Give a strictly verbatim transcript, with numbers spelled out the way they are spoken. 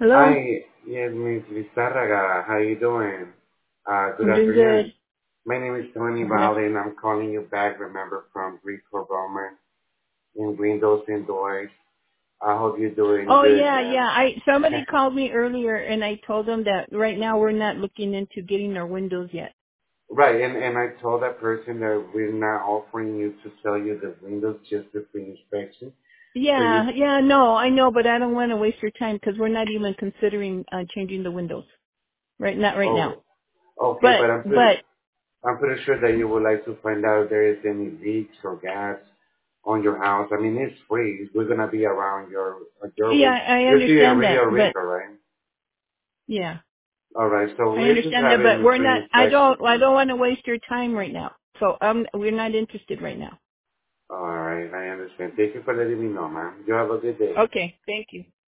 Hello? Hi, yes, Miss Lizarraga. How you doing? Uh, good I'm doing good. afternoon. My name is Tony Good af- Valde, and I'm calling you back. Remember from Rico Roman in Windows and Doors. I hope you're doing Oh good, yeah, man. yeah. I somebody called me earlier and I told them that right now we're not looking into getting our windows yet. Right, and and I told that person that we're not offering you to sell you the Windows, just the free inspection. So you, Yeah, yeah, no, I know, but I don't want to waste your time because we're not even considering uh, changing the windows. Right, not right now. oh, okay, But, but I'm pretty, but I'm pretty sure that you would like to find out if there is any leaks or gas on your house. I mean, it's free. We're gonna be around your your yeah, way. I You're still a understand Rio that. But Rico, right? yeah, All right. So I we're just understand that. But having we're free not. I inspection. don't. I don't want to waste your time right now. So um, we're not interested right now. All right, I understand. Thank you for letting me know, ma'am. You have a good day. Okay, thank you.